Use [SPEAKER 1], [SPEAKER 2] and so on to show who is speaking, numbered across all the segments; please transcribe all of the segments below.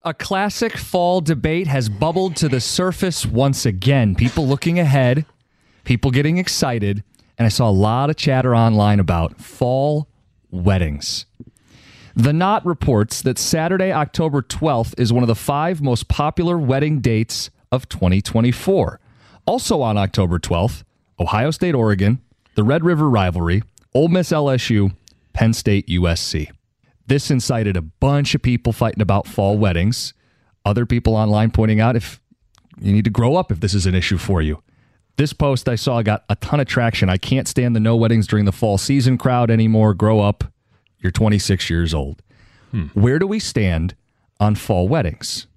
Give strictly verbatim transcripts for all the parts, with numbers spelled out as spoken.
[SPEAKER 1] A classic fall debate has bubbled to the surface once again. People looking ahead, people getting excited, and I saw a lot of chatter online about fall weddings. The Knot reports that Saturday, October twelfth is one of the five most popular wedding dates of twenty twenty-four. Also on October twelfth, Ohio State, Oregon, the Red River rivalry, Ole Miss L S U, Penn State U S C. This incited a bunch of people fighting about fall weddings. Other people online pointing out if you need to grow up if this is an issue for you. This post I saw got a ton of traction. I can't stand the no weddings during the fall season crowd anymore. Grow up. You're twenty-six years old. Hmm. Where do we stand on fall weddings?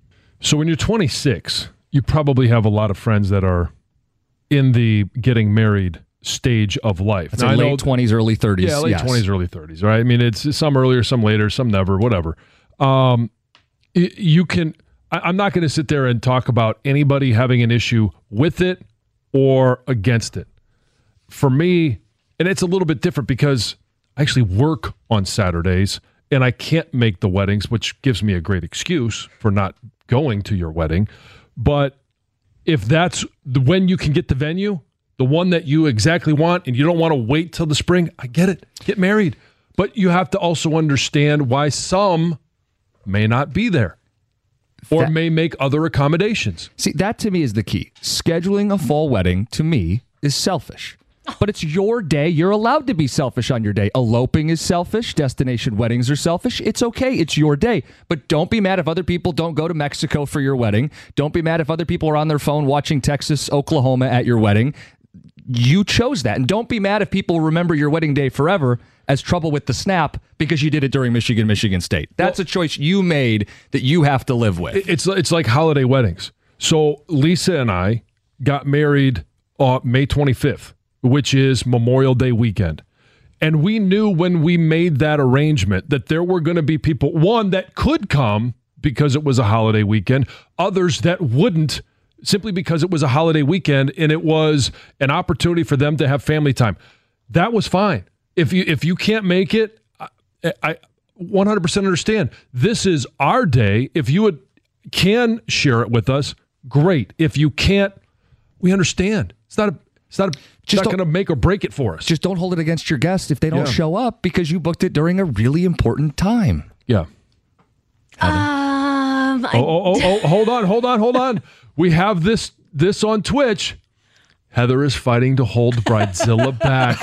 [SPEAKER 2] So when you're twenty-six, you probably have a lot of friends that are in the getting married stage of life.
[SPEAKER 1] It's late know, twenties, early thirties.
[SPEAKER 2] Yeah, late
[SPEAKER 1] yes.
[SPEAKER 2] twenties, early thirties, right? I mean, it's some earlier, some later, some never, whatever. Um, you can, I, I'm not going to sit there and talk about anybody having an issue with it or against it. For me, and it's a little bit different because I actually work on Saturdays and I can't make the weddings, which gives me a great excuse for not going to your wedding. But if that's the, when you can get the venue, the one that you exactly want, and you don't want to wait till the spring, I get it. Get married. But you have to also understand why some may not be there or that, may make other accommodations.
[SPEAKER 1] See, that to me is the key. Scheduling a fall wedding, to me, is selfish. But it's your day. You're allowed to be selfish on your day. Eloping is selfish. Destination weddings are selfish. It's okay. It's your day. But don't be mad if other people don't go to Mexico for your wedding. Don't be mad if other people are on their phone watching Texas, Oklahoma at your wedding. You chose that. And don't be mad if people remember your wedding day forever as trouble with the snap because you did it during Michigan, Michigan State. That's well, a choice you made that you have to live with.
[SPEAKER 2] It's, it's like holiday weddings. So Lisa and I got married on May twenty-fifth. Which is Memorial Day weekend. And we knew when we made that arrangement that there were going to be people, one, that could come because it was a holiday weekend, others that wouldn't simply because it was a holiday weekend and it was an opportunity for them to have family time. That was fine. If you if you can't make it, I, I one hundred percent understand. This is our day. If you would, can share it with us, great. If you can't, we understand. It's not a It's not, a, just not going to make or break it for us.
[SPEAKER 1] Just don't hold it against your guests if they don't yeah. show up because you booked it during a really important time.
[SPEAKER 2] Yeah.
[SPEAKER 3] Um,
[SPEAKER 2] oh, oh, oh, oh, hold on, hold on, hold on. We have this this on Twitch. Heather is fighting to hold Bridezilla back.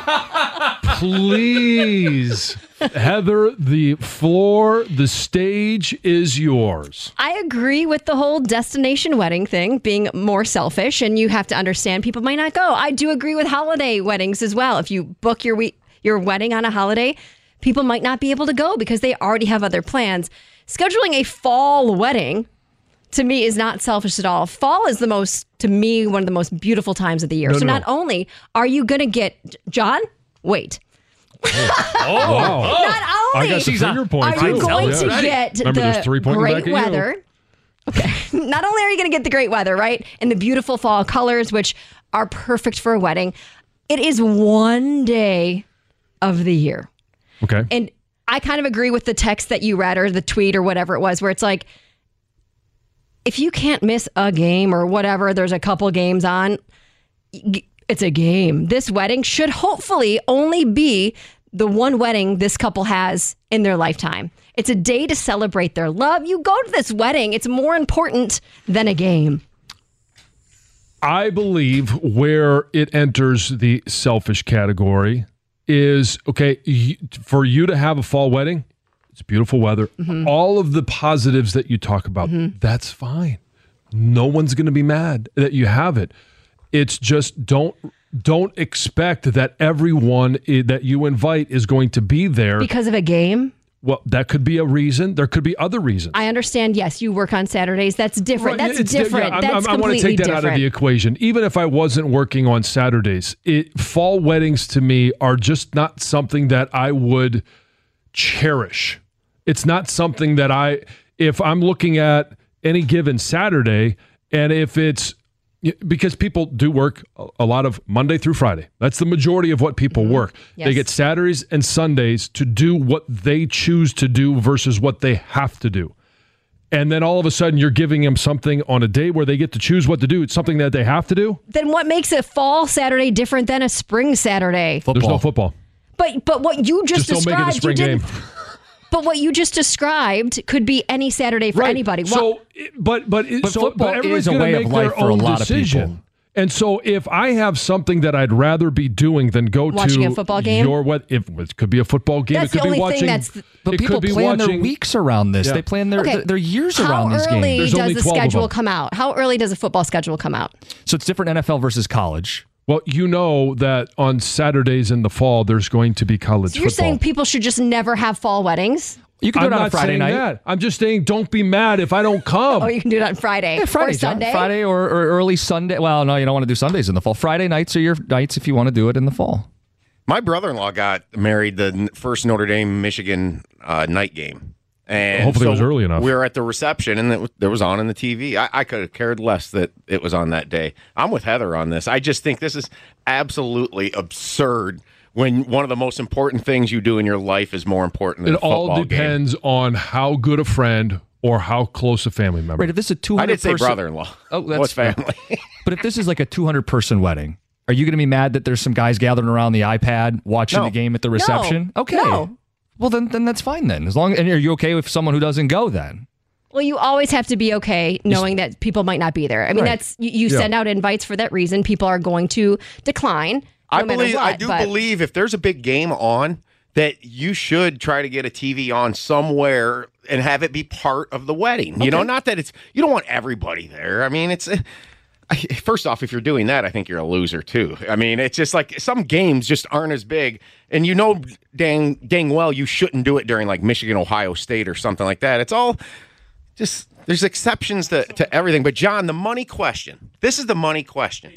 [SPEAKER 2] Please, Heather, the floor, the stage is yours.
[SPEAKER 3] I agree with the whole destination wedding thing being more selfish, and you have to understand people might not go. I do agree with holiday weddings as well. If you book your we- your wedding on a holiday, people might not be able to go because they already have other plans. Scheduling a fall wedding, to me, is not selfish at all. Fall is the most, to me, one of the most beautiful times of the year.
[SPEAKER 2] No,
[SPEAKER 3] so
[SPEAKER 2] no,
[SPEAKER 3] not
[SPEAKER 2] no.
[SPEAKER 3] only are you going to get, John, wait.
[SPEAKER 2] Oh, oh wow.
[SPEAKER 3] Not only
[SPEAKER 2] I got the finger point,
[SPEAKER 3] are you
[SPEAKER 2] too.
[SPEAKER 3] going
[SPEAKER 2] Yeah.
[SPEAKER 3] to get
[SPEAKER 2] Remember, there's
[SPEAKER 3] the
[SPEAKER 2] three pointing
[SPEAKER 3] great
[SPEAKER 2] back at
[SPEAKER 3] weather. Okay. Not only are you going to get the great weather, right? And the beautiful fall colors, which are perfect for a wedding. It is one day of the year.
[SPEAKER 2] Okay.
[SPEAKER 3] And I kind of agree with the text that you read or the tweet or whatever it was, where it's like, if you can't miss a game or whatever, there's a couple games on, it's a game. This wedding should hopefully only be the one wedding this couple has in their lifetime. It's a day to celebrate their love. You go to this wedding, it's more important than a game.
[SPEAKER 2] I believe where it enters the selfish category is, okay, for you to have a fall wedding, it's beautiful weather. Mm-hmm. All of the positives that you talk about, mm-hmm. that's fine. No one's going to be mad that you have it. It's just don't don't expect that everyone that you invite is going to be there.
[SPEAKER 3] Because of a game?
[SPEAKER 2] Well, that could be a reason. There could be other reasons.
[SPEAKER 3] I understand, yes, you work on Saturdays. That's different.
[SPEAKER 2] Right.
[SPEAKER 3] That's
[SPEAKER 2] it's,
[SPEAKER 3] different.
[SPEAKER 2] Yeah,
[SPEAKER 3] That's
[SPEAKER 2] I, I want to take that
[SPEAKER 3] different.
[SPEAKER 2] out of the equation. Even if I wasn't working on Saturdays, it, fall weddings to me are just not something that I would cherish. It's not something that I, if I'm looking at any given Saturday, and if it's, because people do work a lot of Monday through Friday. That's the majority of what people mm-hmm. work. Yes. They get Saturdays and Sundays to do what they choose to do versus what they have to do. and then all of a sudden you're giving them something on a day where they get to choose what to do. It's something that they have to do.
[SPEAKER 3] Then what makes a fall Saturday different than a spring Saturday?
[SPEAKER 1] Football.
[SPEAKER 2] There's no football.
[SPEAKER 3] But but what you just,
[SPEAKER 2] Just don't make it a
[SPEAKER 3] described,
[SPEAKER 2] spring
[SPEAKER 3] you didn't.
[SPEAKER 2] game.
[SPEAKER 3] But what you just described could be any Saturday for
[SPEAKER 2] Right.
[SPEAKER 3] anybody. What-
[SPEAKER 2] So, but but, it-
[SPEAKER 1] But
[SPEAKER 2] so,
[SPEAKER 1] football
[SPEAKER 2] but everybody's
[SPEAKER 1] is a
[SPEAKER 2] gonna
[SPEAKER 1] way of
[SPEAKER 2] make
[SPEAKER 1] life
[SPEAKER 2] their
[SPEAKER 1] for a
[SPEAKER 2] own
[SPEAKER 1] lot of
[SPEAKER 2] decision.
[SPEAKER 1] people.
[SPEAKER 2] And so, if I have something that I'd rather be doing than go
[SPEAKER 3] Watching
[SPEAKER 2] to
[SPEAKER 3] a football game?
[SPEAKER 2] your what if it could be a football game,
[SPEAKER 3] That's
[SPEAKER 2] it could
[SPEAKER 3] the
[SPEAKER 2] be
[SPEAKER 3] only
[SPEAKER 2] watching.
[SPEAKER 3] thing that's the-
[SPEAKER 1] But
[SPEAKER 2] it
[SPEAKER 1] people
[SPEAKER 2] could be
[SPEAKER 1] plan
[SPEAKER 2] watching,
[SPEAKER 1] their weeks around this.
[SPEAKER 2] Yeah.
[SPEAKER 1] They plan their,
[SPEAKER 3] Okay.
[SPEAKER 1] their, their years
[SPEAKER 3] How
[SPEAKER 1] around these
[SPEAKER 3] early
[SPEAKER 1] games.
[SPEAKER 2] There's
[SPEAKER 3] does
[SPEAKER 2] only
[SPEAKER 3] the
[SPEAKER 2] twelve of
[SPEAKER 3] schedule
[SPEAKER 2] them.
[SPEAKER 3] come out? How early does a football schedule come out?
[SPEAKER 1] So it's different N F L versus college.
[SPEAKER 2] Well, you know that on Saturdays in the fall, there's going to be college
[SPEAKER 3] So you're
[SPEAKER 2] football.
[SPEAKER 3] saying people should just never have fall weddings?
[SPEAKER 1] You can do
[SPEAKER 2] I'm
[SPEAKER 1] it on
[SPEAKER 2] not
[SPEAKER 1] a Friday
[SPEAKER 2] saying
[SPEAKER 1] night.
[SPEAKER 2] that. I'm just saying, don't be mad if I don't come.
[SPEAKER 3] Or you can do it on Friday
[SPEAKER 1] Yeah, Friday,
[SPEAKER 3] or
[SPEAKER 1] John.
[SPEAKER 3] Sunday?
[SPEAKER 1] Friday or, or early Sunday. Well, no, you don't want to do Sundays in the fall. Friday nights are your nights if you want to do it in the fall.
[SPEAKER 4] My brother-in-law got married the n- first Notre Dame Michigan uh, night game, and
[SPEAKER 2] Hopefully it
[SPEAKER 4] so
[SPEAKER 2] was early enough.
[SPEAKER 4] We were at the reception, and it was, there was on in the T V. I, I could have cared less that it was on that day. I'm with Heather on this. I just think this is absolutely absurd. When one of the most important things you do in your life is more important than
[SPEAKER 2] It
[SPEAKER 4] a football
[SPEAKER 2] all
[SPEAKER 4] game.
[SPEAKER 2] depends on how good a friend or how close a family member.
[SPEAKER 1] Right, if this is a two
[SPEAKER 4] I
[SPEAKER 1] hundred
[SPEAKER 4] did say
[SPEAKER 1] person,
[SPEAKER 4] brother-in-law.
[SPEAKER 1] Oh, that's
[SPEAKER 4] What's
[SPEAKER 1] fair.
[SPEAKER 4] family?
[SPEAKER 1] But if this is like a two hundred person wedding, are you going to be mad that there's some guys gathering around the iPad watching
[SPEAKER 4] No.
[SPEAKER 1] the game at the reception? Okay.
[SPEAKER 3] No.
[SPEAKER 1] Well, then then that's fine then. As long and are you okay with someone who doesn't go then?
[SPEAKER 3] Well, you always have to be okay knowing that people might not be there. I mean,
[SPEAKER 1] Right.
[SPEAKER 3] that's you, you
[SPEAKER 2] Yeah.
[SPEAKER 3] send out invites for that reason. People are going to decline. No
[SPEAKER 4] I
[SPEAKER 3] matter
[SPEAKER 4] believe.
[SPEAKER 3] what,
[SPEAKER 4] I do
[SPEAKER 3] but
[SPEAKER 4] believe if there's a big game on, that you should try to get a T V on somewhere and have it be part of the wedding. You know, not that it's you don't want everybody there. I mean, it's uh, I- first off, if you're doing that, I think you're a loser too. I mean, it's just like some games just aren't as big, and you know, dang, dang well, you shouldn't do it during like Michigan, Ohio State, or something like that. It's all just there's exceptions to to everything. But John, the money question. This is the money question.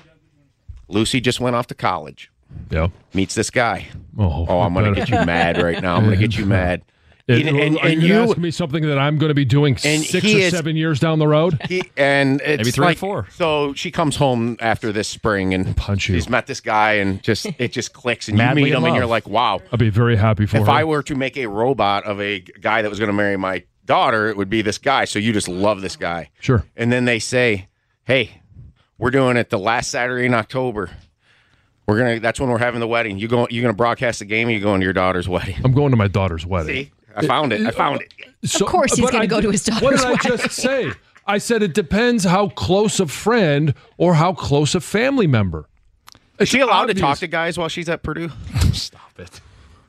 [SPEAKER 4] Lucy just went off to college.
[SPEAKER 2] yeah.
[SPEAKER 4] Meets this guy.
[SPEAKER 2] Oh,
[SPEAKER 4] Oh, I'm going to get you mad right now. I'm going to get you mad.
[SPEAKER 2] It,
[SPEAKER 4] And, and,
[SPEAKER 2] are
[SPEAKER 4] and
[SPEAKER 2] you,
[SPEAKER 4] you,
[SPEAKER 2] asking me something that I'm going to be doing
[SPEAKER 4] and
[SPEAKER 2] six
[SPEAKER 4] he
[SPEAKER 2] or
[SPEAKER 4] is-
[SPEAKER 2] seven years down the road?
[SPEAKER 4] he, and it's
[SPEAKER 1] Maybe three or
[SPEAKER 4] like,
[SPEAKER 1] four.
[SPEAKER 4] So she comes home after this spring and
[SPEAKER 2] Punch you.
[SPEAKER 4] she's met this guy and just it just clicks and
[SPEAKER 1] Madly
[SPEAKER 4] you meet
[SPEAKER 1] in
[SPEAKER 4] him and
[SPEAKER 1] love.
[SPEAKER 4] you're like, wow.
[SPEAKER 2] I'd be very happy for
[SPEAKER 4] If
[SPEAKER 2] her.
[SPEAKER 4] I were to make a robot of a guy that was going to marry my daughter, it would be this guy. So you just love this guy.
[SPEAKER 2] Sure.
[SPEAKER 4] And then they say, hey, we're doing it the last Saturday in October. We're gonna. That's when we're having the wedding. You go. You're gonna broadcast the game. Or you going to your daughter's wedding?
[SPEAKER 2] I'm going to my daughter's wedding.
[SPEAKER 4] See, I found it. I found it.
[SPEAKER 2] So,
[SPEAKER 3] course he's
[SPEAKER 2] but
[SPEAKER 3] gonna
[SPEAKER 2] I
[SPEAKER 3] go
[SPEAKER 2] did-
[SPEAKER 3] to his
[SPEAKER 2] What
[SPEAKER 3] daughter's
[SPEAKER 2] did I just say? I said it depends how close a friend or how close a family member.
[SPEAKER 4] Is she allowed to
[SPEAKER 2] obvious.
[SPEAKER 4] talk to guys while she's at Purdue?
[SPEAKER 1] Stop it.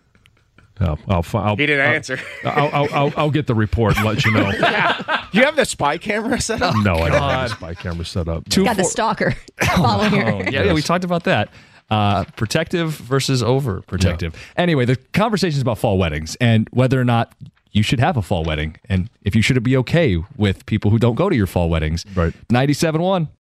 [SPEAKER 2] No, I'll, fi- I'll,
[SPEAKER 4] He didn't
[SPEAKER 2] I'll,
[SPEAKER 4] answer.
[SPEAKER 2] I'll, I'll, I'll, I'll get the report and let you know.
[SPEAKER 4] Do you have the spy camera set up?
[SPEAKER 2] No, I don't have a spy camera set up.
[SPEAKER 1] Two
[SPEAKER 3] got the
[SPEAKER 1] four-
[SPEAKER 3] stalker following her.
[SPEAKER 1] Oh, yeah, yeah, we talked about that. Uh, protective versus overprotective. Anyway, the conversation is about fall weddings and whether or not you should have a fall wedding and if you should be okay with people who don't go to your fall weddings.
[SPEAKER 2] Right.
[SPEAKER 1] ninety-seven point one